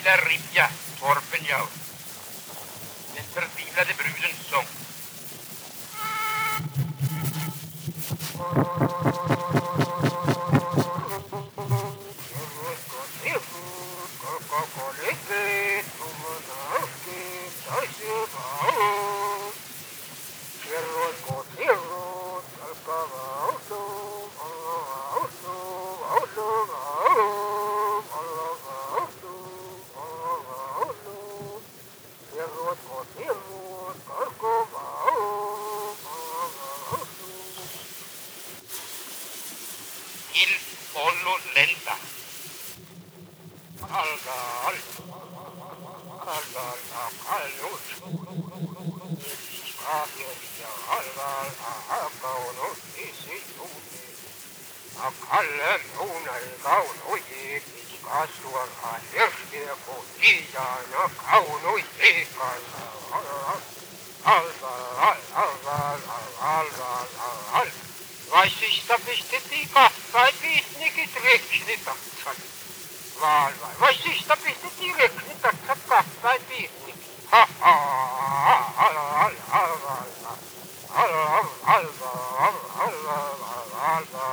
Lilla Rivja, Torpenjaur. Den förtvivlade brudens sång. Il pollo lenta. Algal. Algal. Algal. Akalle muunal kaunuji, kasvua herskiä kutijana kaunuji al. Vaisista pistettiin kahtai piisnikit reksnitaksat. Vaisista pistettiin reksnitaksat kahtai piisnikit. Ha ha al.